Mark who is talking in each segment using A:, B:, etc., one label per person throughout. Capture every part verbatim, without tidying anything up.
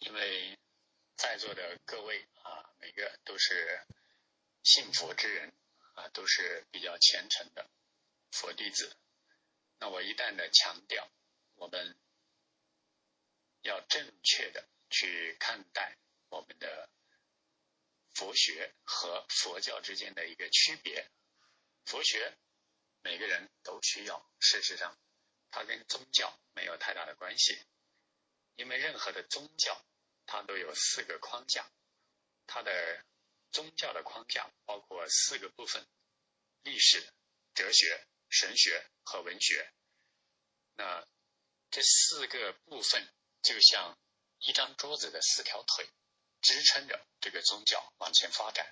A: 因为在座的各位啊，每个都是信佛之人啊，都是比较虔诚的佛弟子。那我一旦的强调，我们要正确的去看待我们的佛学和佛教之间的一个区别。佛学每个人都需要，事实上它跟宗教没有太大的关系，因为任何的宗教它都有四个框架，它的宗教的框架包括四个部分：历史、哲学、神学和文学。那这四个部分就像一张桌子的四条腿，支撑着这个宗教往前发展。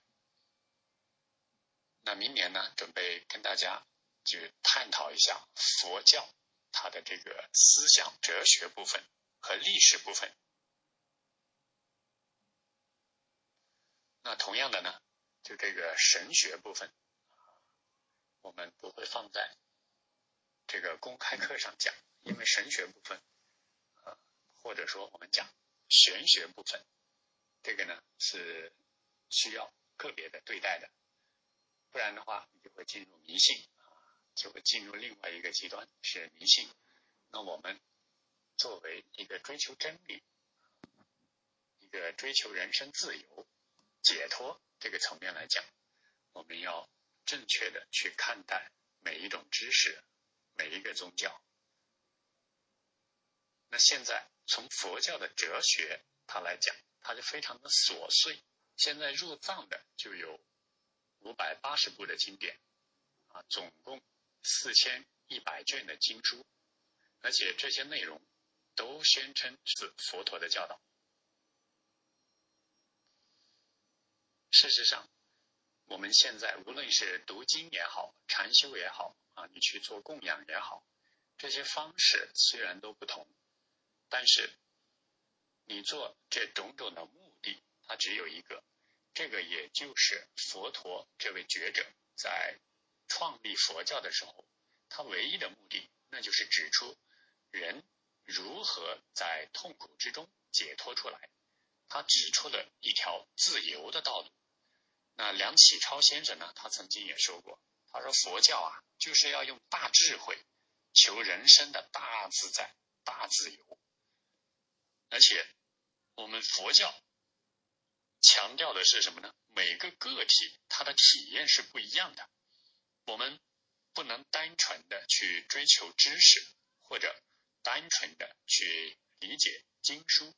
A: 那明年呢，准备跟大家就探讨一下佛教它的这个思想哲学部分和历史部分。那同样的呢，就这个神学部分，我们不会放在这个公开课上讲，因为神学部分，呃，或者说我们讲玄学部分，这个呢是需要个别的对待的，不然的话你就会进入迷信，就会进入另外一个极端，是迷信。那我们作为一个追求真理、一个追求人生自由、解脱这个层面来讲，我们要正确的去看待每一种知识、每一个宗教。那现在从佛教的哲学它来讲，它就非常的琐碎。现在入藏的就有五百八十部的经典啊，总共四千一百卷的经书，而且这些内容都宣称是佛陀的教导。事实上，我们现在无论是读经也好，禅修也好啊，你去做供养也好，这些方式虽然都不同，但是你做这种种的目的，它只有一个，这个也就是佛陀这位觉者在创立佛教的时候，他唯一的目的，那就是指出人如何在痛苦之中解脱出来。他指出了一条自由的道路。那梁启超先生呢，他曾经也说过，他说佛教啊，就是要用大智慧求人生的大自在、大自由。而且我们佛教强调的是什么呢？每个个体他的体验是不一样的，我们不能单纯的去追求知识，或者单纯的去理解经书。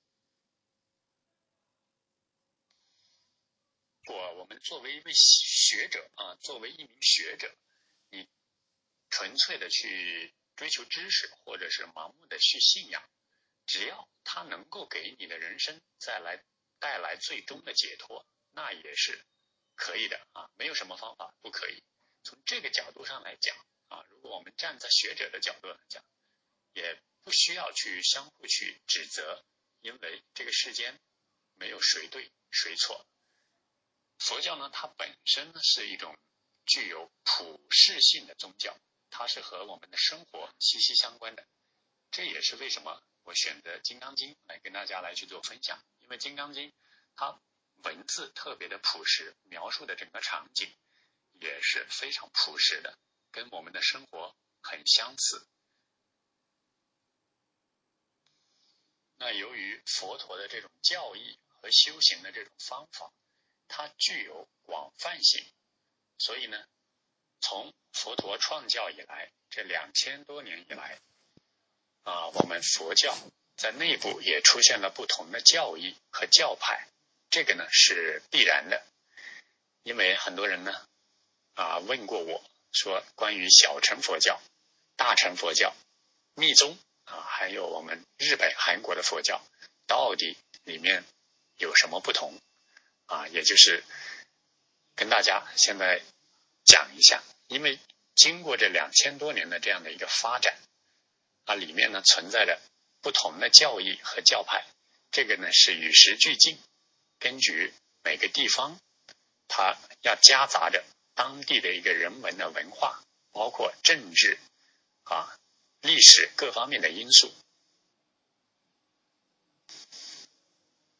A: 如果我们作为一位学者啊，作为一名学者，你纯粹的去追求知识，或者是盲目的去信仰，只要它能够给你的人生再来带来最终的解脱，那也是可以的啊，没有什么方法不可以。从这个角度上来讲啊，如果我们站在学者的角度来讲，也不需要去相互去指责，因为这个世间没有谁对谁错。佛教呢，它本身呢是一种具有普世性的宗教，它是和我们的生活息息相关的。这也是为什么我选择《金刚经》来跟大家来去做分享，因为《金刚经》它文字特别的朴实，描述的整个场景也是非常朴实的，跟我们的生活很相似。那由于佛陀的这种教义和修行的这种方法，它具有广泛性，所以呢，从佛陀创教以来，这两千多年以来啊，我们佛教在内部也出现了不同的教义和教派，这个呢是必然的。因为很多人呢啊问过我说，关于小乘佛教、大乘佛教、密宗啊，还有我们日本、韩国的佛教，到底里面有什么不同啊？也就是跟大家现在讲一下，因为经过这两千多年的这样的一个发展啊，里面呢存在着不同的教义和教派，这个呢是与时俱进，根据每个地方它要夹杂着当地的一个人文的文化，包括政治啊、历史各方面的因素。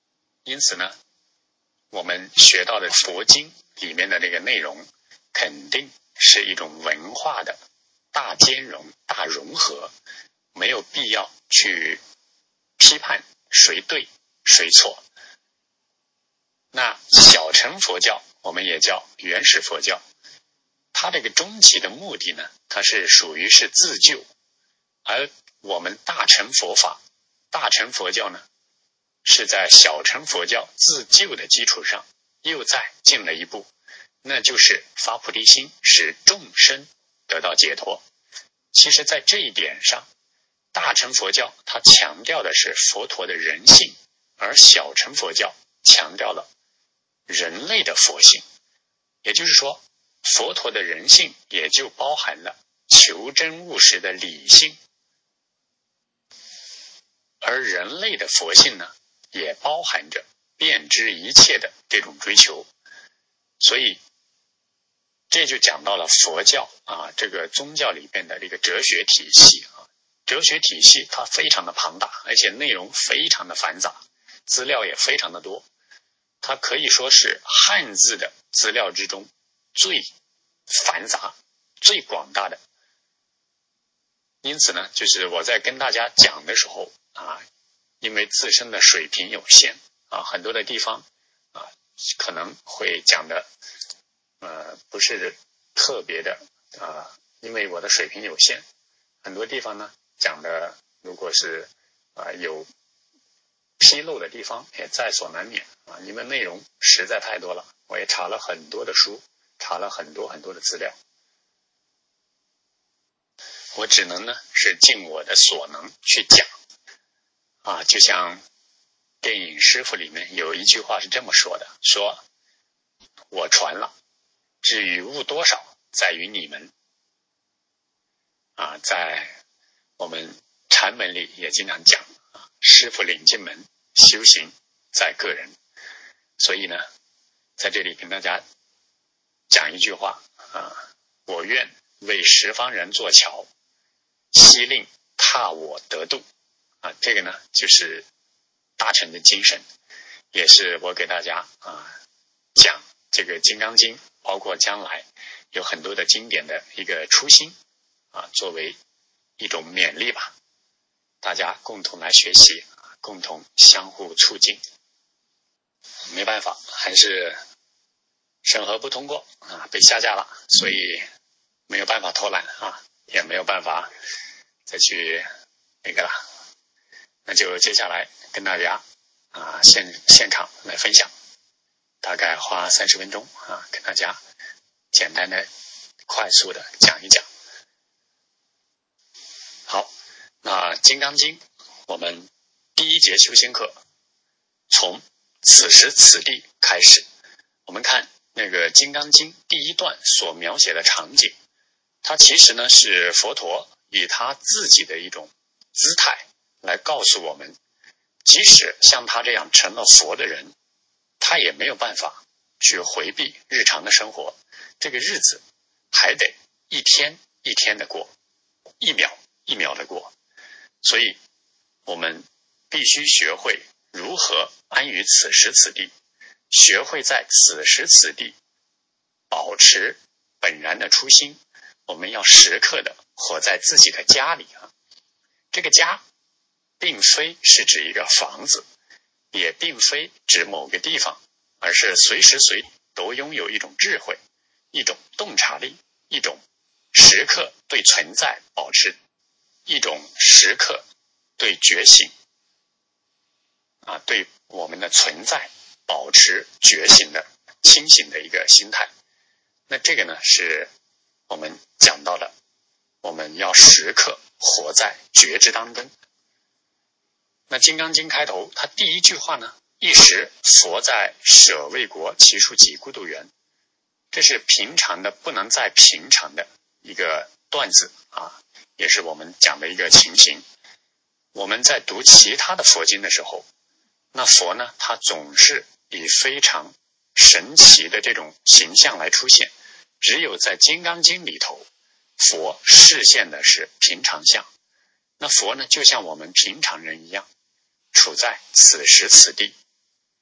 A: 因此呢，我们学到的佛经里面的那个内容，肯定是一种文化的大兼容、大融合，没有必要去批判谁对谁错。那小乘佛教我们也叫原始佛教，它这个终极的目的呢，它是属于是自救，而我们大乘佛法、大乘佛教呢，是在小乘佛教自救的基础上又再进了一步，那就是发菩提心，使众生得到解脱。其实在这一点上，大乘佛教它强调的是佛陀的人性，而小乘佛教强调了人类的佛性。也就是说，佛陀的人性也就包含了求真务实的理性，而人类的佛性呢，也包含着遍知一切的这种追求。所以这就讲到了佛教啊，这个宗教里边的这个哲学体系啊，哲学体系它非常的庞大，而且内容非常的繁杂，资料也非常的多，它可以说是汉字的资料之中最繁杂、最广大的。因此呢，就是我在跟大家讲的时候啊，因为自身的水平有限啊，很多的地方啊可能会讲的呃不是特别的啊，因为我的水平有限，很多地方呢讲的如果是啊有纰漏的地方也在所难免啊，因为内容实在太多了，我也查了很多的书，查了很多很多的资料，我只能呢是尽我的所能去讲啊。就像电影师傅里面有一句话是这么说的，说我传了，至于悟多少在于你们啊。在我们禅门里也经常讲啊，师傅领进门，修行在个人。所以呢，在这里跟大家讲一句话啊，我愿为十方人做桥，悉令踏我得度啊。这个呢就是大乘的精神，也是我给大家啊讲这个《金刚经》，包括将来有很多的经典的一个初心啊，作为一种勉励吧，大家共同来学习，共同相互促进。没办法，还是审核不通过啊，被下架了，所以没有办法偷懒啊，也没有办法再去那个了。那就接下来跟大家啊现现场来分享，大概花三十分钟啊，跟大家简单的、快速的讲一讲。好，那《金刚经》我们第一节修仙课从此时此地开始，我们看那个《金刚经》第一段所描写的场景，它其实呢是佛陀以他自己的一种姿态来告诉我们，即使像他这样成了佛的人，他也没有办法去回避日常的生活，这个日子还得一天一天的过，一秒一秒的过。所以我们必须学会如何安于此时此地，学会在此时此地保持本然的初心。我们要时刻的活在自己的家里啊，这个家并非是指一个房子，也并非指某个地方，而是随时随地都拥有一种智慧，一种洞察力，一种时刻对存在保持，一种时刻对觉醒啊，对我们的存在保持觉醒的清醒的一个心态。那这个呢是我们讲到的，我们要时刻活在觉知当中。那《金刚经》开头它第一句话呢，一时佛在舍卫国祇树给孤独园，这是平常的不能再平常的一个段子啊，也是我们讲的一个情形。我们在读其他的佛经的时候，那佛呢他总是以非常神奇的这种形象来出现，只有在《金刚经》里头，佛示现的是平常相。那佛呢就像我们平常人一样，处在此时此地，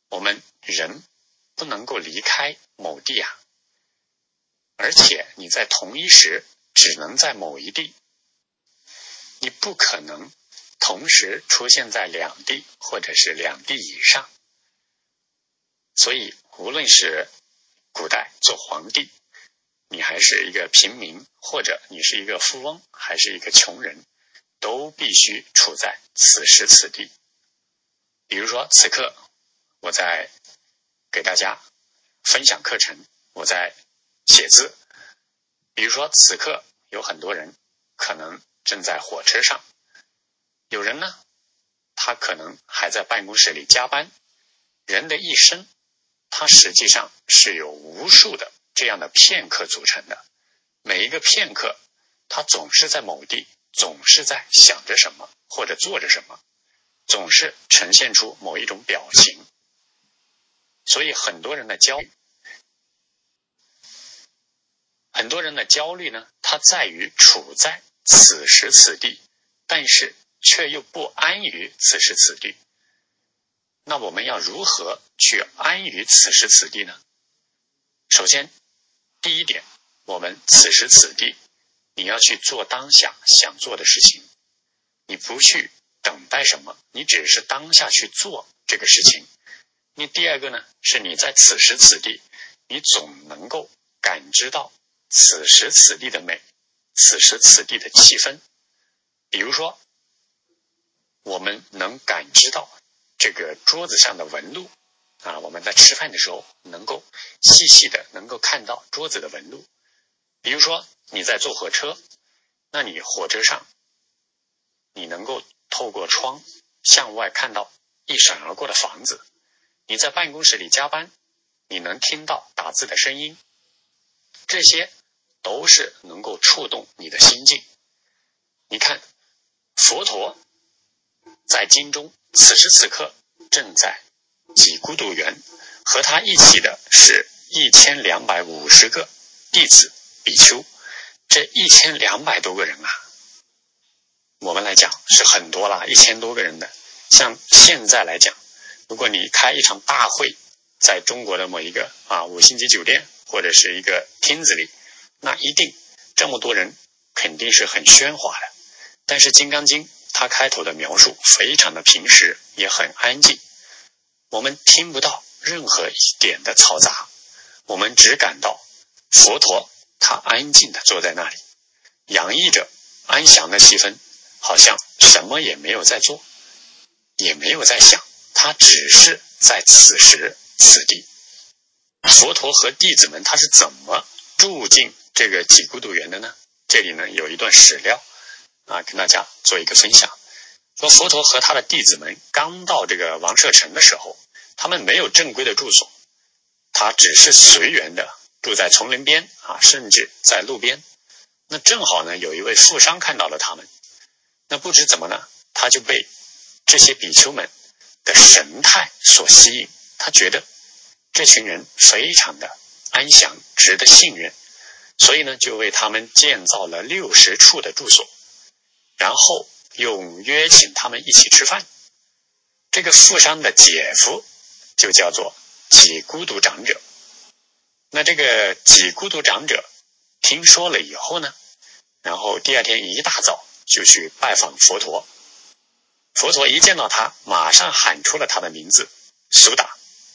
A: 我们人不能够离开某地啊，而且你在同一时只能在某一地，你不可能同时出现在两地或者是两地以上。所以无论是古代做皇帝，你还是一个平民，或者你是一个富翁还是一个穷人，都必须处在此时此地。比如说此刻我在给大家分享课程，我在写字。比如说此刻有很多人可能正在火车上，有人呢他可能还在办公室里加班。人的一生它实际上是有无数的这样的片刻组成的，每一个片刻它总是在某地，总是在想着什么或者做着什么，总是呈现出某一种表情。所以很多人的焦虑很多人的焦虑呢，它在于处在此时此地，但是却又不安于此时此地。那我们要如何去安于此时此地呢？首先第一点，我们此时此地你要去做当下想做的事情，你不去等待什么，你只是当下去做这个事情。你第二个呢，是你在此时此地你总能够感知到此时此地的美，此时此地的气氛。比如说我们能感知到这个桌子上的纹路啊，我们在吃饭的时候能够细细的能够看到桌子的纹路。比如说你在坐火车，那你火车上你能够透过窗向外看到一闪而过的房子。你在办公室里加班，你能听到打字的声音，这些都是能够触动你的心境。你看佛陀在经中此时此刻正在几孤独园，和他一起的是一千两百五十个弟子比丘。这一千两百多个人啊，我们来讲是很多了，一千多个人的。像现在来讲，如果你开一场大会，在中国的某一个啊五星级酒店或者是一个厅子里，那一定这么多人肯定是很喧哗的。但是《金刚经》它开头的描述非常的平实，也很安静，我们听不到任何一点的嘈杂，我们只感到佛陀他安静的坐在那里，洋溢着安详的气氛，好像什么也没有在做，也没有在想，他只是在此时此地。佛陀和弟子们他是怎么住进这个几孤独园的呢？这里呢有一段史料啊，跟大家做一个分享。说佛陀和他的弟子们刚到这个王舍城的时候，他们没有正规的住所，他只是随缘的住在丛林边啊，甚至在路边。那正好呢有一位富商看到了他们，那不知怎么呢，他就被这些比丘们的神态所吸引，他觉得这群人非常的安详，值得信任，所以呢就为他们建造了六十处的住所，然后又约请他们一起吃饭。这个富商的姐夫就叫做几孤独长者。那这个几孤独长者听说了以后呢，然后第二天一大早就去拜访佛陀。佛陀一见到他，马上喊出了他的名字苏达。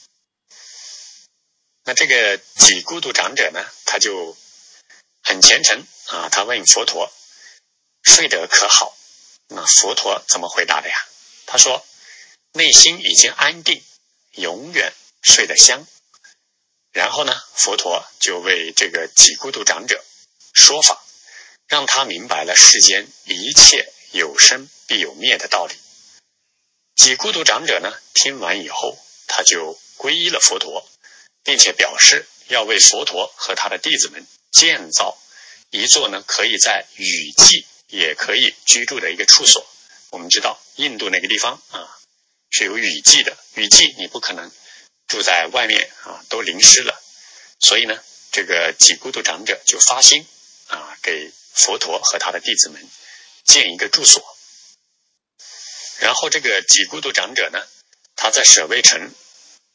A: 那这个几孤独长者呢，他就很虔诚啊，他问佛陀睡得可好？那佛陀怎么回答的呀？他说内心已经安定，永远睡得香。然后呢，佛陀就为这个几孤独长者说法，让他明白了世间一切有生必有灭的道理。几孤独长者呢，听完以后，他就皈依了佛陀，并且表示要为佛陀和他的弟子们建造一座呢可以在雨季也可以居住的一个处所。我们知道印度那个地方啊是有雨季的，雨季你不可能住在外面啊，都淋湿了。所以呢，这个几孤独长者就发心啊，给佛陀和他的弟子们建一个住所。然后这个几孤独长者呢，他在舍卫城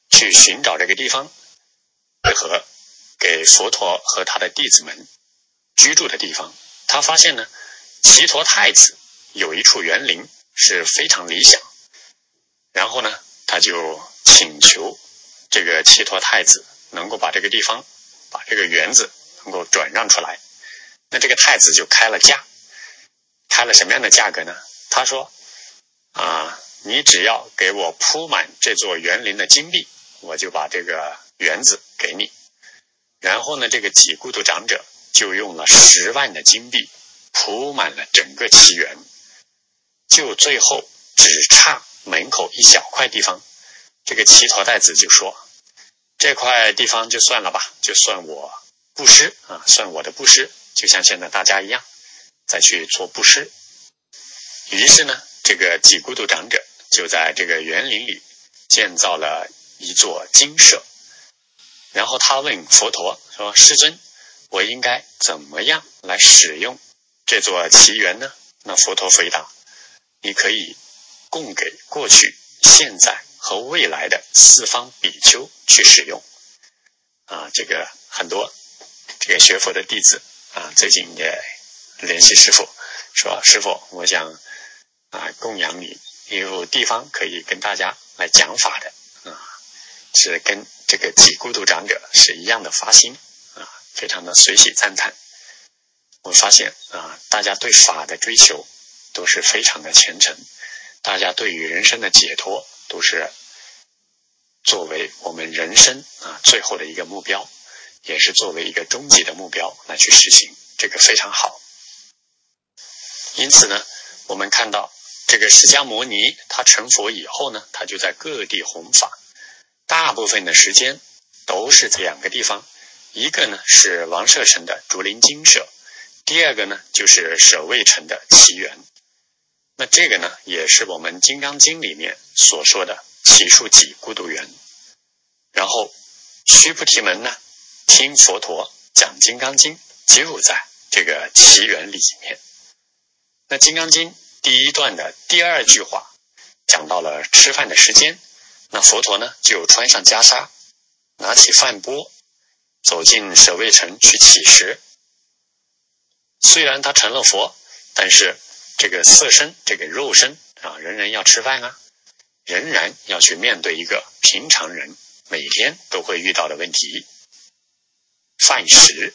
A: 去寻找这个地方适合给佛陀和他的弟子们居住的地方。他发现呢，祇陀太子有一处园林是非常理想，然后呢，他就请求这个祇陀太子能够把这个地方，把这个园子能够转让出来。那这个太子就开了价，开了什么样的价格呢？他说啊，你只要给我铺满这座园林的金币，我就把这个园子给你。然后呢，这个几孤独长者就用了十万的金币铺满了整个祇园，就最后只差门口一小块地方。这个祇陀太子就说，这块地方就算了吧，就算我布施啊，算我的布施，就像现在大家一样再去做布施。于是呢，这个几孤独长者就在这个园林里建造了一座精舍。然后他问佛陀说，师尊，我应该怎么样来使用这座祇园呢？那佛陀回答，你可以供给过去、现在和未来的四方比丘去使用。啊，这个很多这个学佛的弟子啊，最近也联系师父说，师父，我想啊供养你，有地方可以跟大家来讲法的啊，是跟这个几孤独长者是一样的发心啊，非常的随喜赞叹。我发现啊，大家对法的追求都是非常的虔诚，大家对于人生的解脱都是作为我们人生啊最后的一个目标，也是作为一个终极的目标来去实行，这个非常好。因此呢，我们看到这个释迦牟尼他成佛以后呢，他就在各地弘法，大部分的时间都是这两个地方，一个呢是王舍城的竹林精舍，第二个呢就是舍卫城的祇园。那这个呢也是我们金刚经里面所说的祇树给孤独园。然后须菩提们呢听佛陀讲金刚经，就在这个祇园里面。那金刚经第一段的第二句话讲到了吃饭的时间，那佛陀呢就穿上袈裟，拿起饭钵，走进舍卫城去乞食。虽然他成了佛，但是这个色身，这个肉身啊，仍然要吃饭啊，仍然要去面对一个平常人每天都会遇到的问题，饭食。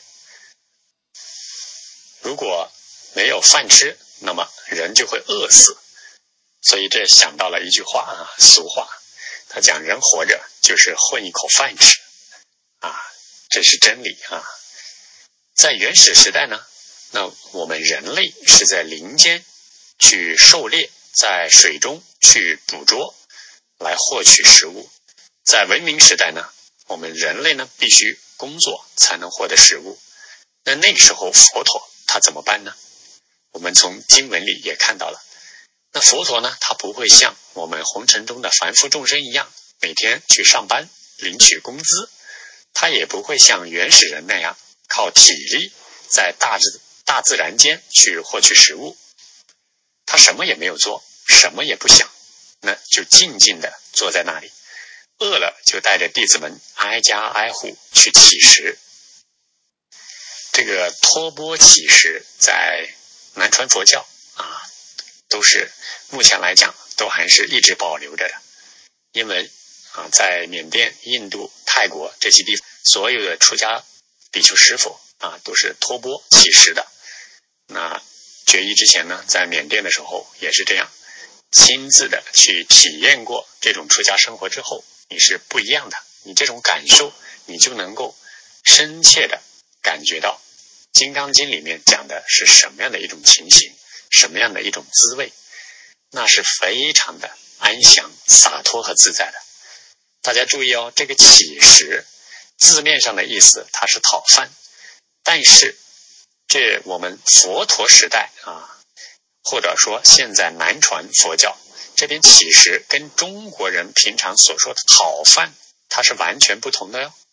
A: 如果没有饭吃，那么人就会饿死。所以这想到了一句话啊，俗话，他讲人活着就是混一口饭吃啊，这是真理啊。在原始时代呢，那我们人类是在林间去狩猎，在水中去捕捉来获取食物。在文明时代呢，我们人类呢必须工作才能获得食物。那那个时候佛陀他怎么办呢？我们从经文里也看到了，那佛陀呢，他不会像我们红尘中的凡夫众生一样每天去上班领取工资，他也不会像原始人那样靠体力在大自大自然间去获取食物。他什么也没有做，什么也不想，那就静静地坐在那里，饿了就带着弟子们挨家挨户去乞食。这个托钵乞食在南传佛教啊，都是目前来讲都还是一直保留着的。因为啊，在缅甸、印度、泰国这些地方，所有的出家比丘师父啊都是托钵乞食的。那觉一之前呢，在缅甸的时候也是这样，亲自的去体验过这种出家生活之后，你是不一样的，你这种感受你就能够深切的感觉到金刚经里面讲的是什么样的一种情形，什么样的一种滋味，那是非常的安详、洒脱和自在的。大家注意哦，这个乞食字面上的意思它是讨饭，但是这我们佛陀时代啊，或者说现在南传佛教这边乞食跟中国人平常所说的讨饭它是完全不同的哟。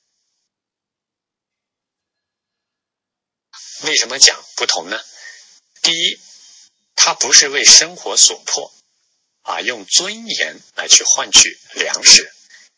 A: 为什么讲不同呢？第一，它不是为生活所迫啊，用尊严来去换取粮食。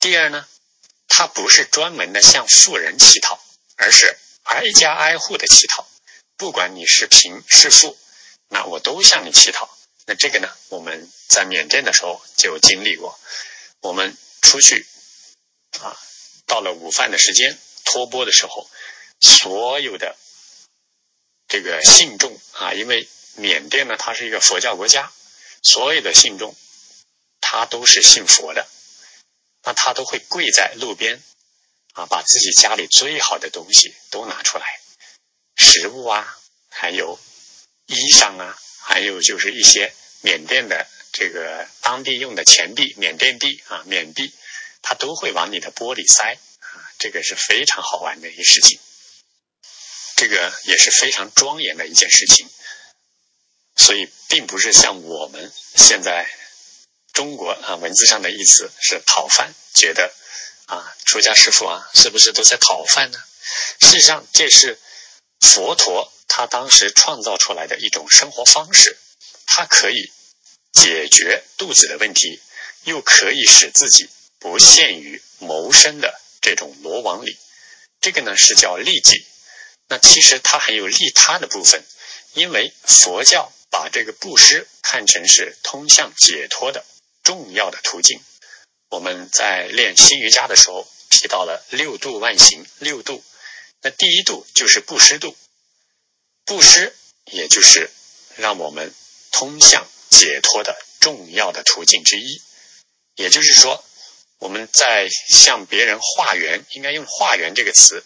A: 第二呢，他不是专门的向富人乞讨，而是挨家挨户的乞讨，不管你是贫是富，那我都向你乞讨。那这个呢，我们在缅甸的时候就经历过。我们出去啊，到了午饭的时间托钵的时候，所有的这个信众啊，因为缅甸呢它是一个佛教国家，所有的信众他都是信佛的，那他都会跪在路边啊，把自己家里最好的东西都拿出来，食物啊，还有衣裳啊，还有就是一些缅甸的这个当地用的钱币，缅甸币啊，缅币，他都会往你的钵里塞啊，这个是非常好玩的一件事情，这个也是非常庄严的一件事情。所以并不是像我们现在中国啊文字上的意思是讨饭，觉得啊出家师父啊是不是都在讨饭呢？事实上这是佛陀他当时创造出来的一种生活方式，它可以解决肚子的问题，又可以使自己不陷于谋生的这种罗网里，这个呢是叫利己。那其实它还有利他的部分，因为佛教把这个布施看成是通向解脱的重要的途径。我们在练新瑜伽的时候提到了六度万行，六度，那第一度就是布施度，布施也就是让我们通向解脱的重要的途径之一。也就是说，我们在向别人化缘，应该用化缘这个词，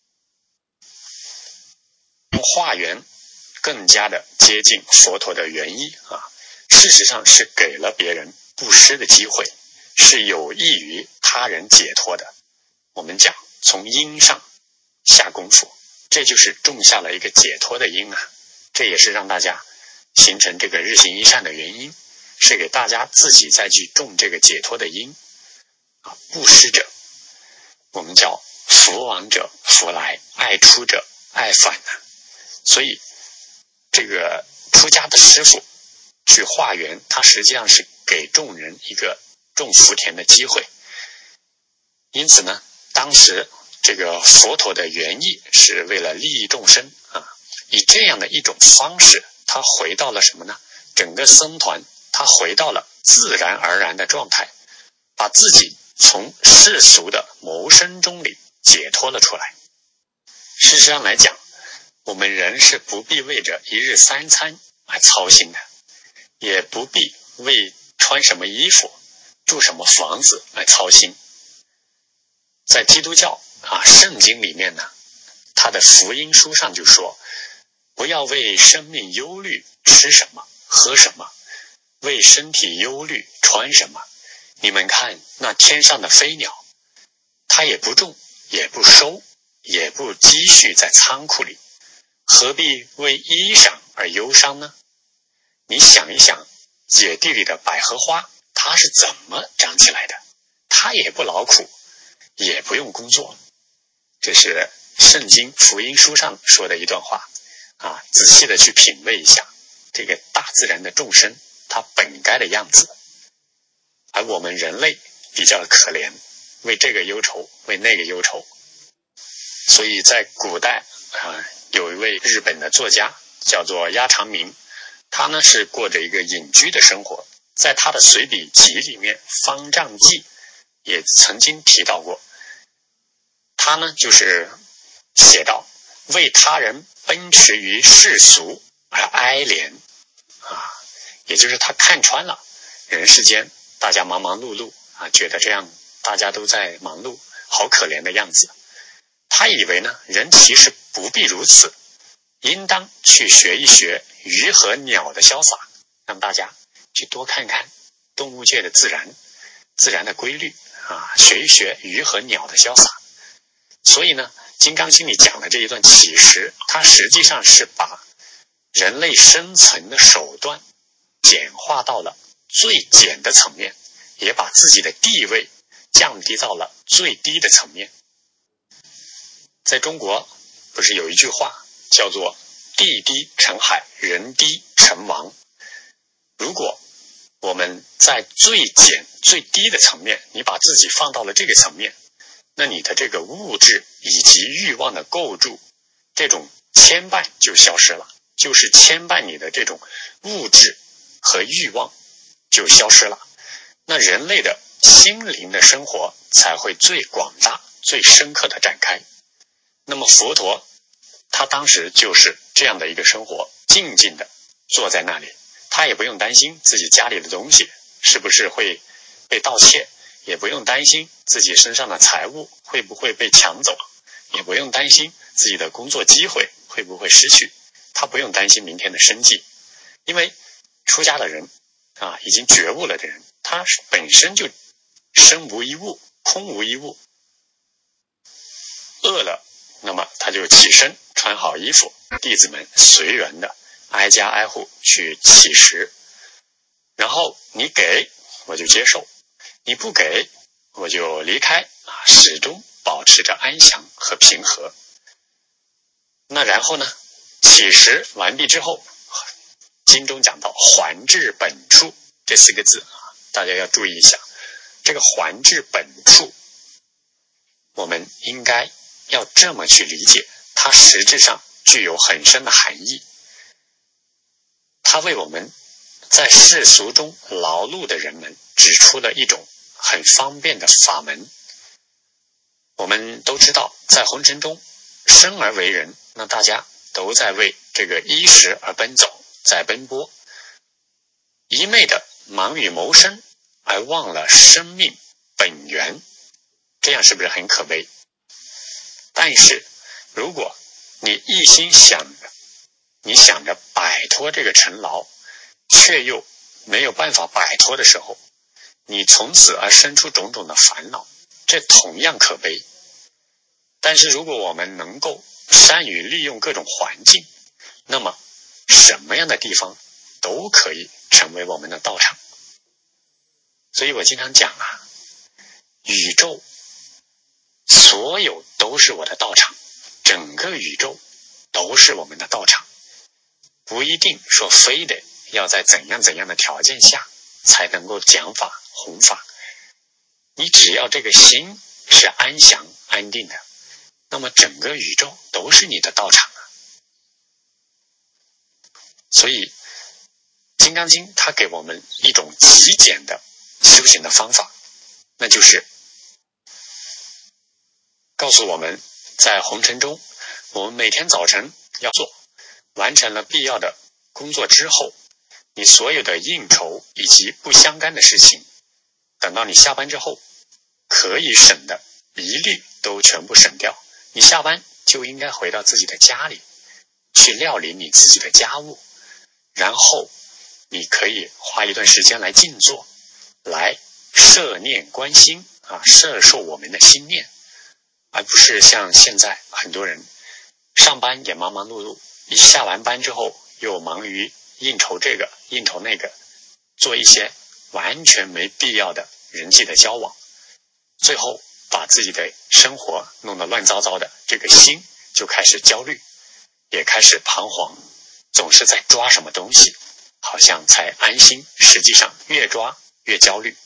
A: 用化缘更加的接近佛陀的原意啊。事实上是给了别人布施的机会，是有益于他人解脱的。我们讲从因上下功夫，这就是种下了一个解脱的因啊。这也是让大家形成这个日行一善的原因，是给大家自己再去种这个解脱的因啊。布施者我们叫福往者福来，爱出者爱返啊。所以这个出家的师父去化缘，他实际上是给众人一个种福田的机会。因此呢，当时这个佛陀的原意是为了利益众生啊，以这样的一种方式，他回到了什么呢？整个僧团他回到了自然而然的状态，把自己从世俗的谋生中里解脱了出来。事实上来讲，我们人是不必为着一日三餐而操心的，也不必为穿什么衣服住什么房子来操心。在基督教啊圣经里面呢，它的福音书上就说，不要为生命忧虑吃什么喝什么，为身体忧虑穿什么。你们看那天上的飞鸟，它也不种也不收也不积蓄在仓库里，何必为衣裳而忧伤呢？你想一想，野地里的百合花它是怎么长起来的？它也不劳苦也不用工作。这是圣经福音书上说的一段话啊，仔细的去品味一下这个大自然的众生它本该的样子。而我们人类比较可怜，为这个忧愁为那个忧愁。所以在古代啊，有一位日本的作家叫做鸭长明，他呢是过着一个隐居的生活，在他的随笔集里面《方丈记》也曾经提到过，他呢就是写道，为他人奔驰于世俗而哀怜啊，也就是他看穿了人世间大家忙忙碌碌啊，觉得这样大家都在忙碌，好可怜的样子。他以为呢，人其实不必如此，应当去学一学鱼和鸟的潇洒，让大家去多看看动物界的自然自然的规律啊，学一学鱼和鸟的潇洒。所以呢，《金刚经》里讲的这一段启示，它实际上是把人类生存的手段简化到了最简的层面，也把自己的地位降低到了最低的层面。在中国不是有一句话叫做地低成海，人低成王。如果我们在最简最低的层面，你把自己放到了这个层面，那你的这个物质以及欲望的构筑，这种牵绊就消失了，就是牵绊你的这种物质和欲望就消失了，那人类的心灵的生活才会最广大最深刻的展开。那么佛陀他当时就是这样的一个生活，静静的坐在那里，他也不用担心自己家里的东西是不是会被盗窃，也不用担心自己身上的财物会不会被抢走，也不用担心自己的工作机会会不会失去，他不用担心明天的生计。因为出家的人啊，已经觉悟了的人，他本身就身无一物，空无一物，饿了那么他就起身穿好衣服，弟子们随缘的挨家挨户去乞食，然后你给我就接受，你不给我就离开啊，始终保持着安详和平和。那然后呢，乞食完毕之后，经中讲到还至本处这四个字啊，大家要注意一下，这个还至本处我们应该要这么去理解，它实质上具有很深的含义。它为我们在世俗中劳碌的人们指出了一种很方便的法门。我们都知道在红尘中生而为人，那大家都在为这个衣食而奔走，在奔波，一昧的忙于谋生而忘了生命本源，这样是不是很可悲？但是如果你一心想着你想着摆脱这个尘劳，却又没有办法摆脱的时候，你从此而生出种种的烦恼，这同样可悲。但是如果我们能够善于利用各种环境，那么什么样的地方都可以成为我们的道场。所以我经常讲啊，宇宙所有都是我的道场，整个宇宙都是我们的道场，不一定说非得要在怎样怎样的条件下才能够讲法弘法，你只要这个心是安详安定的，那么整个宇宙都是你的道场啊。所以《金刚经》它给我们一种极简的修行的方法，那就是告诉我们，在红尘中，我们每天早晨要做，完成了必要的工作之后，你所有的应酬以及不相干的事情，等到你下班之后，可以省的一律都全部省掉。你下班就应该回到自己的家里，去料理你自己的家务，然后你可以花一段时间来静坐，来摄念观心啊，摄受我们的心念，而不是像现在很多人上班也忙忙碌碌，一下完班之后又忙于应酬这个应酬那个，做一些完全没必要的人际的交往，最后把自己的生活弄得乱糟糟的，这个心就开始焦虑，也开始彷徨，总是在抓什么东西，好像才安心，实际上越抓越焦虑。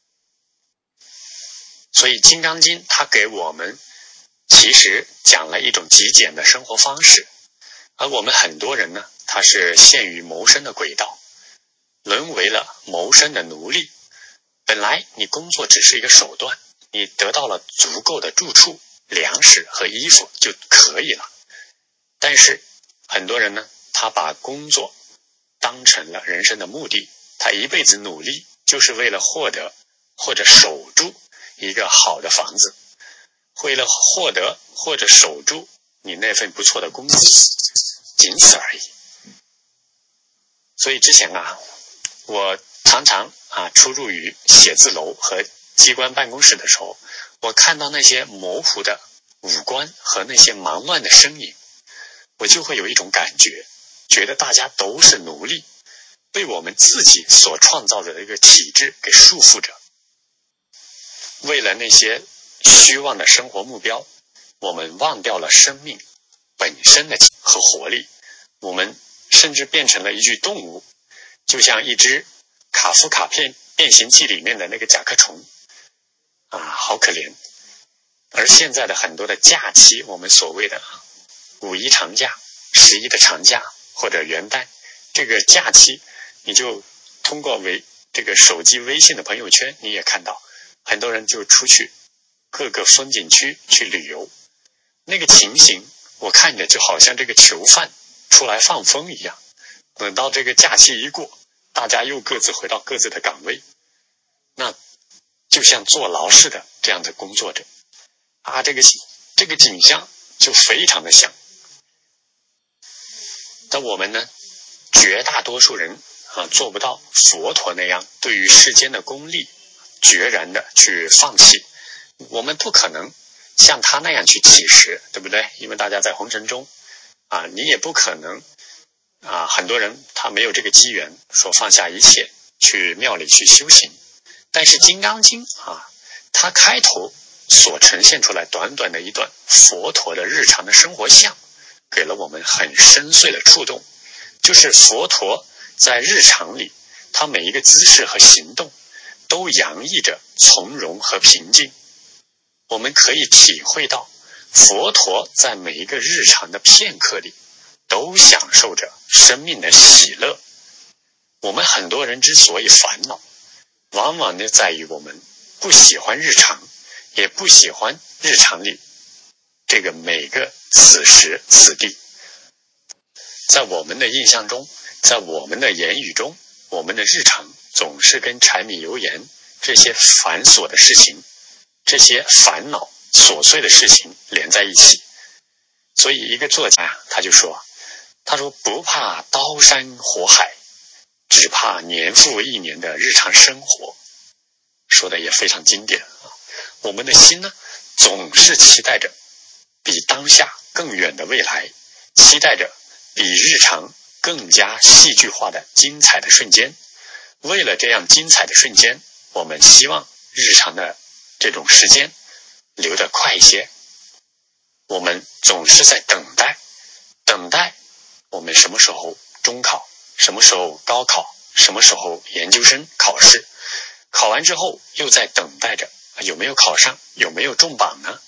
A: 所以《金刚经》它给我们其实讲了一种极简的生活方式，而我们很多人呢，他是陷于谋生的轨道，沦为了谋生的奴隶。本来你工作只是一个手段，你得到了足够的住处、粮食和衣服就可以了。但是很多人呢，他把工作当成了人生的目的，他一辈子努力就是为了获得或者守住一个好的房子，为了获得或者守住你那份不错的工资，仅此而已。所以之前啊，我常常啊出入于写字楼和机关办公室的时候，我看到那些模糊的五官和那些忙乱的身影，我就会有一种感觉，觉得大家都是奴隶，被我们自己所创造的一个体制给束缚着。为了那些虚妄的生活目标，我们忘掉了生命本身的和活力，我们甚至变成了一具动物，就像一只卡夫卡变变形记里面的那个甲壳虫啊，好可怜。而现在的很多的假期，我们所谓的五一长假、十一的长假或者元旦，这个假期你就通过微这个手机微信的朋友圈，你也看到很多人就出去各个风景区去旅游，那个情形我看着就好像这个囚犯出来放风一样。等到这个假期一过，大家又各自回到各自的岗位，那就像坐牢似的这样的工作着啊，这个这个景象就非常的像。但我们呢，绝大多数人啊做不到佛陀那样对于世间的功利决然的去放弃。我们不可能像他那样去乞食，对不对？因为大家在红尘中啊，你也不可能啊，很多人他没有这个机缘说放下一切去庙里去修行。但是《金刚经》啊，它开头所呈现出来短短的一段佛陀的日常的生活相，给了我们很深邃的触动。就是佛陀在日常里，他每一个姿势和行动都洋溢着从容和平静。我们可以体会到佛陀在每一个日常的片刻里都享受着生命的喜乐。我们很多人之所以烦恼，往往呢在于我们不喜欢日常，也不喜欢日常里这个每个此时此地。在我们的印象中，在我们的言语中，我们的日常总是跟柴米油盐这些繁琐的事情，这些烦恼琐碎的事情连在一起。所以一个作家他就说，他说不怕刀山火海，只怕年复一年的日常生活。说的也非常经典。我们的心呢，总是期待着比当下更远的未来，期待着比日常更加戏剧化的精彩的瞬间。为了这样精彩的瞬间，我们希望日常的这种时间流得快一些。我们总是在等待，等待我们什么时候中考，什么时候高考，什么时候研究生考试，考完之后又在等待着有没有考上，有没有中榜呢？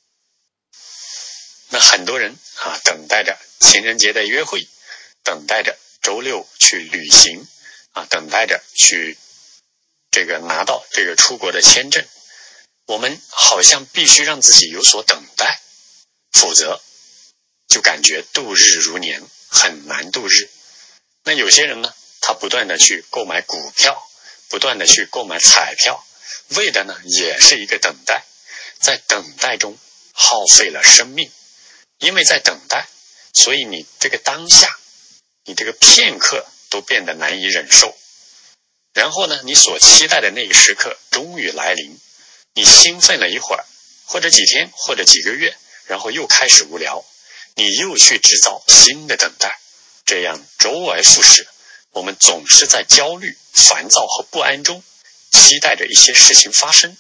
A: 那很多人啊，等待着情人节的约会，等待着周六去旅行啊，等待着去这个拿到这个出国的签证。我们好像必须让自己有所等待，否则就感觉度日如年，很难度日。那有些人呢，他不断的去购买股票，不断的去购买彩票，为的呢也是一个等待。在等待中耗费了生命，因为在等待，所以你这个当下，你这个片刻都变得难以忍受。然后呢，你所期待的那个时刻终于来临，你兴奋了一会儿，或者几天，或者几个月，然后又开始无聊，你又去制造新的等待，这样周而复始。我们总是在焦虑、烦躁和不安中期待着一些事情发生，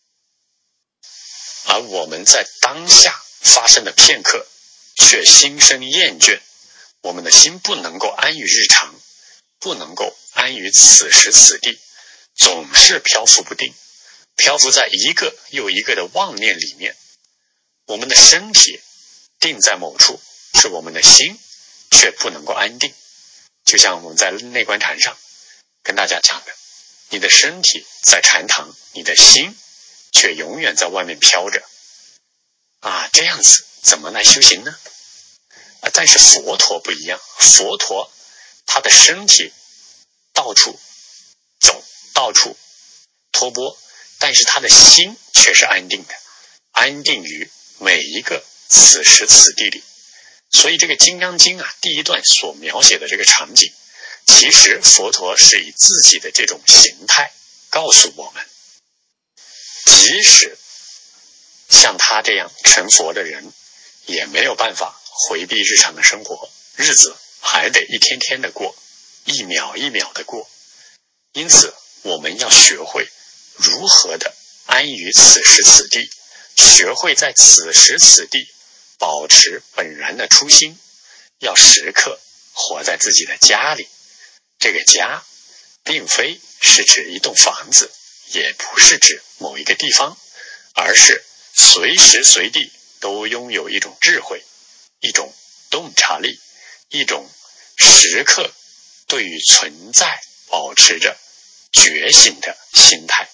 A: 而我们在当下发生的片刻却心生厌倦。我们的心不能够安于日常，不能够安于此时此地，总是漂浮不定，漂浮在一个又一个的妄念里面。我们的身体定在某处，是我们的心却不能够安定。就像我们在内观禅上跟大家讲的，你的身体在禅堂，你的心却永远在外面飘着啊，这样子怎么来修行呢？啊，但是佛陀不一样，佛陀他的身体到处走，到处托钵，但是他的心却是安定的，安定于每一个此时此地里。所以这个《金刚经》啊，第一段所描写的这个场景，其实佛陀是以自己的这种形态告诉我们，即使像他这样成佛的人，也没有办法回避日常的生活，日子还得一天天的过，一秒一秒的过。因此我们要学会如何的安于此时此地，学会在此时此地保持本然的初心，要时刻活在自己的家里。这个家并非是指一栋房子，也不是指某一个地方，而是随时随地都拥有一种智慧，一种洞察力，一种时刻对于存在保持着觉醒的心态。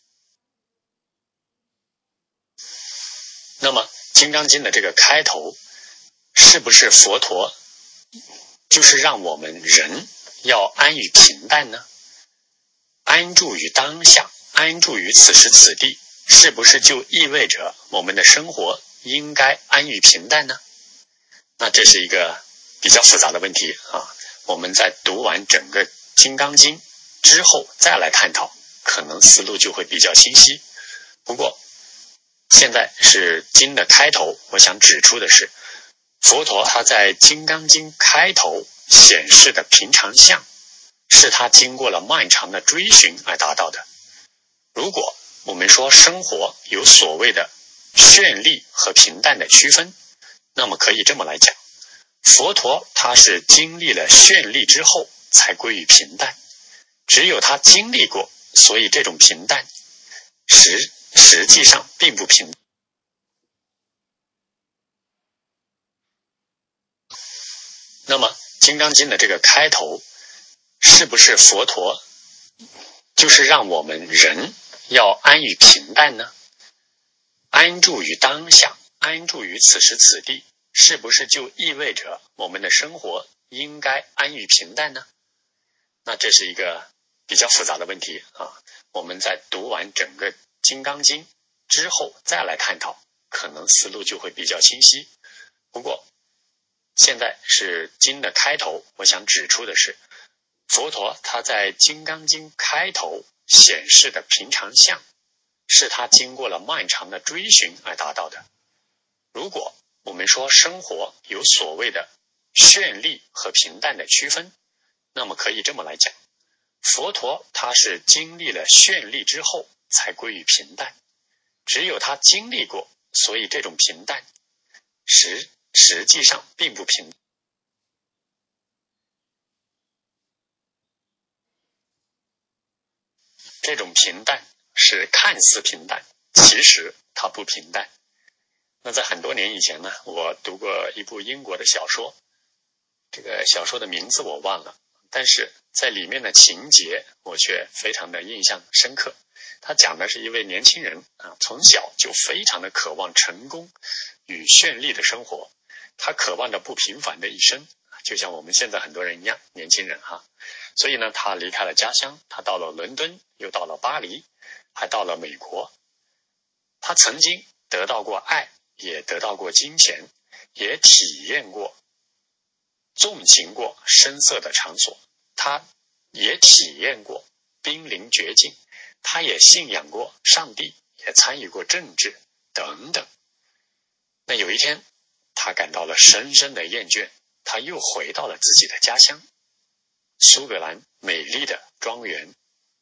A: 那么《金刚经》的这个开头，是不是佛陀就是让我们人要安于平淡呢？安住于当下，安住于此时此地，是不是就意味着我们的生活应该安于平淡呢？那这是一个比较复杂的问题啊。我们在读完整个《金刚经》之后再来探讨，可能思路就会比较清晰。不过现在是经的开头，我想指出的是，佛陀他在《金刚经》开头显示的平常相，是他经过了漫长的追寻而达到的。如果我们说生活有所谓的绚丽和平淡的区分，那么可以这么来讲，佛陀他是经历了绚丽之后才归于平淡，只有他经历过，所以这种平淡实实际上并不平淡。那么《金刚经》的这个开头，是不是佛陀就是让我们人要安于平淡呢？安住于当下，安住于此时此地，是不是就意味着我们的生活应该安于平淡呢？那这是一个比较复杂的问题啊。我们在读完整个《金刚经》之后再来探讨，可能思路就会比较清晰。不过现在是经的开头，我想指出的是，佛陀他在《金刚经》开头显示的平常相，是他经过了漫长的追寻而达到的。如果我们说生活有所谓的绚丽和平淡的区分，那么可以这么来讲，佛陀他是经历了绚丽之后才归于平淡，只有他经历过，所以这种平淡实实际上并不平淡。这种平淡是看似平淡，其实它不平淡。那在很多年以前呢，我读过一部英国的小说，这个小说的名字我忘了，但是在里面的情节我却非常的印象深刻。他讲的是一位年轻人啊，从小就非常的渴望成功与绚丽的生活，他渴望着不平凡的一生，就像我们现在很多人一样，年轻人哈。所以呢，他离开了家乡，他到了伦敦，又到了巴黎，还到了美国。他曾经得到过爱，也得到过金钱，也体验过纵情过声色的场所，他也体验过濒临绝境，他也信仰过上帝，也参与过政治等等。那有一天他感到了深深的厌倦，他又回到了自己的家乡苏格兰美丽的庄园。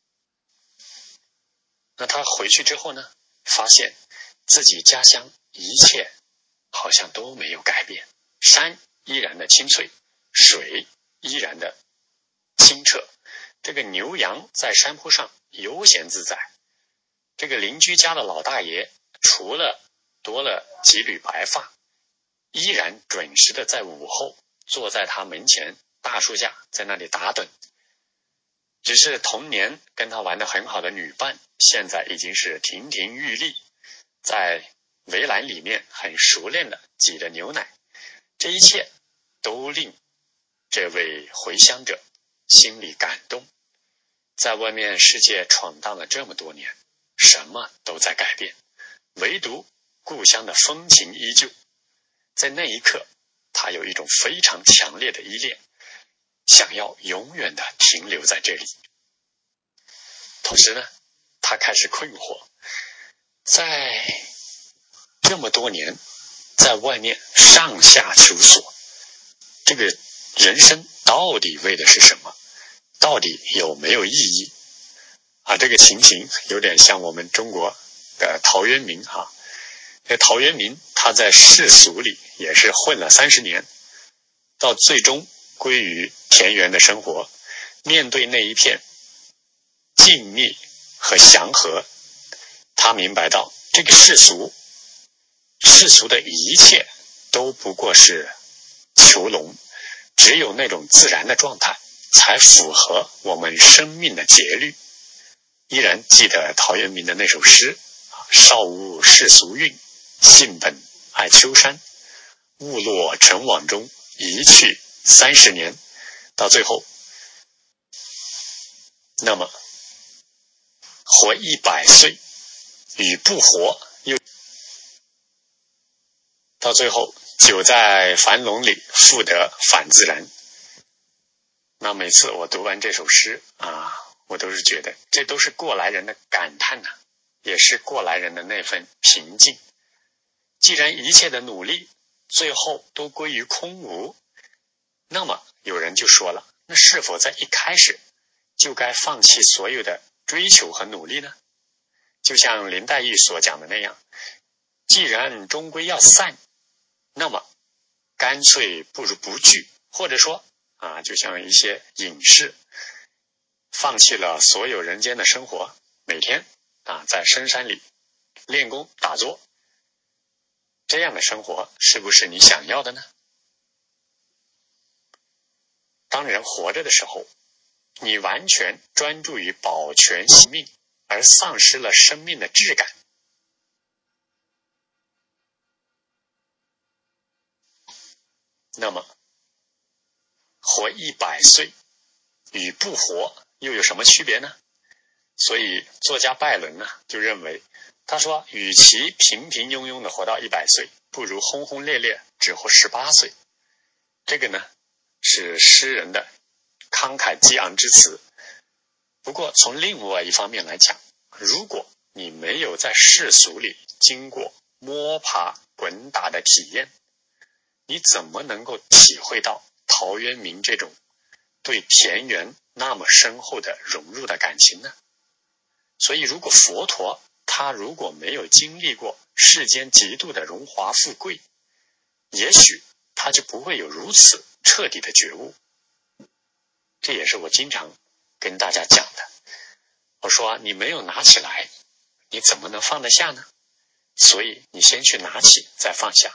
A: 那他回去之后呢，发现自己家乡一切好像都没有改变，山依然的青翠，水依然的清澈，这个牛羊在山坡上悠闲自在，这个邻居家的老大爷除了多了几缕白发，依然准时的在午后坐在他门前大树下，在那里打盹。只是童年跟他玩得很好的女伴，现在已经是亭亭玉立，在围栏里面很熟练的挤着牛奶。这一切都令这位回乡者心里感动。在外面世界闯荡了这么多年，什么都在改变，唯独故乡的风情依旧。在那一刻，他有一种非常强烈的依恋，想要永远的停留在这里。同时呢，他开始困惑，在这么多年在外面上下求索，这个人生到底为的是什么？到底有没有意义啊？这个情形有点像我们中国的陶渊明啊。这陶渊明他在世俗里也是混了三十年，到最终归于田园的生活，面对那一片静谧和祥和。他明白到这个世俗世俗的一切都不过是囚笼，只有那种自然的状态才符合我们生命的节律。依然记得陶渊明的那首诗，少无世俗韵，性本爱丘山，误落尘网中，一去三十年。到最后，那么活一百岁与不活，又到最后久在樊笼里，复得返自然。那每次我读完这首诗啊，我都是觉得这都是过来人的感叹呐、啊，也是过来人的那份平静。既然一切的努力最后都归于空无，那么有人就说了，那是否在一开始就该放弃所有的追求和努力呢？就像林黛玉所讲的那样，既然终归要散，那么干脆不如不聚，或者说啊，就像一些隐士放弃了所有人间的生活，每天啊在深山里练功打坐，这样的生活是不是你想要的呢？当人活着的时候，你完全专注于保全性命，而丧失了生命的质感。那么活一百岁与不活又有什么区别呢？所以作家拜伦呢就认为，他说与其平平庸庸的活到一百岁，不如轰轰烈烈只活十八岁。这个呢是诗人的慷慨激昂之词。不过从另外一方面来讲，如果你没有在世俗里经过摸爬滚打的体验，你怎么能够体会到陶渊明这种对田园那么深厚的融入的感情呢？所以如果佛陀他如果没有经历过世间极度的荣华富贵，也许他就不会有如此彻底的觉悟。这也是我经常跟大家讲的，我说你没有拿起来，你怎么能放得下呢？所以你先去拿起再放下。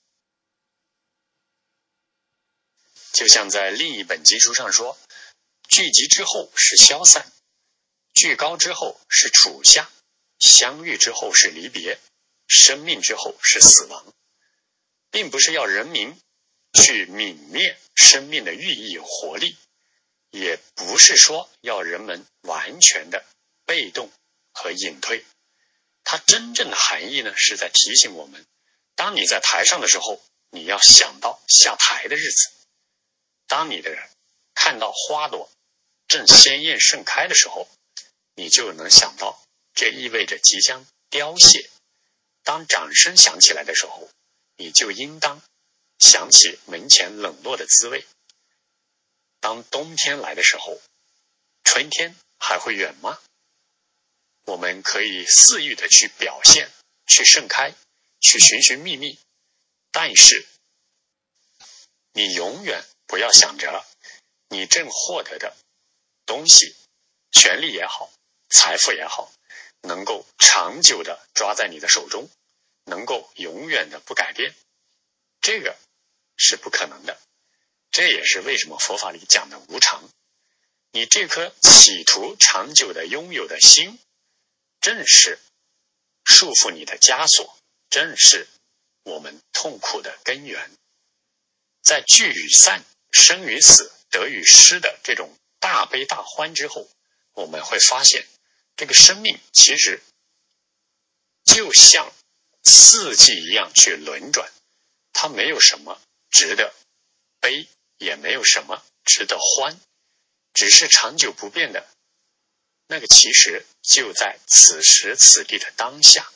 A: 就像在另一本经书上说，聚集之后是消散，聚高之后是处下，相遇之后是离别，生命之后是死亡。并不是要人民去泯灭生命的寓意活力，也不是说要人们完全的被动和隐退。它真正的含义呢，是在提醒我们，当你在台上的时候，你要想到下台的日子。当你的看到花朵正鲜艳盛开的时候，你就能想到这意味着即将凋谢。当掌声响起来的时候，你就应当想起门前冷落的滋味。当冬天来的时候，春天还会远吗？我们可以肆意的去表现，去盛开，去寻寻觅觅，但是你永远不要想着你正获得的东西，权力也好，财富也好，能够长久的抓在你的手中，能够永远的不改变，这个是不可能的。这也是为什么佛法里讲的无常。你这颗企图长久的拥有的心，正是束缚你的枷锁，正是我们痛苦的根源。在聚与散、生与死、得与失的这种大悲大欢之后，我们会发现这个生命其实就像四季一样去轮转，它没有什么值得悲，也没有什么值得欢，只是长久不变的那个其实就在此时此地的当下。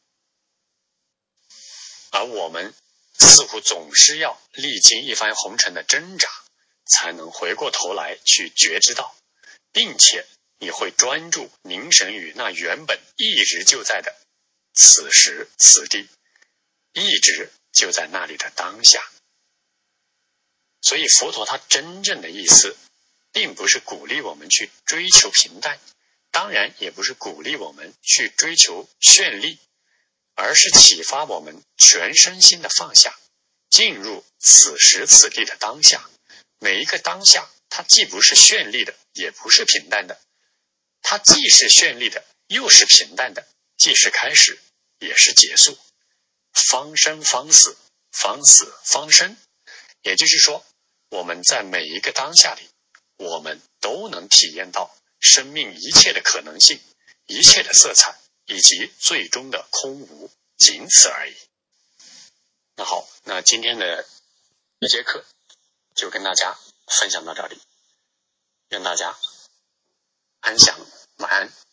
A: 而我们似乎总是要历经一番红尘的挣扎，才能回过头来去觉知到，并且你会专注凝神于那原本一直就在的此时此地，一直就在那里的当下。所以佛陀他真正的意思并不是鼓励我们去追求平淡， 当然也不是鼓励我们去追求绚丽，而是启发我们全身心的放下，进入此时此地的当下。每一个当下，它既不是绚丽的，也不是平淡的，它既是绚丽的，又是平淡的，既是开始，也是结束。方生方死，方死方生。也就是说，我们在每一个当下里，我们都能体验到生命一切的可能性，一切的色彩，以及最终的空无，仅此而已。那好，那今天的一节课就跟大家分享到这里，愿大家安详，晚安。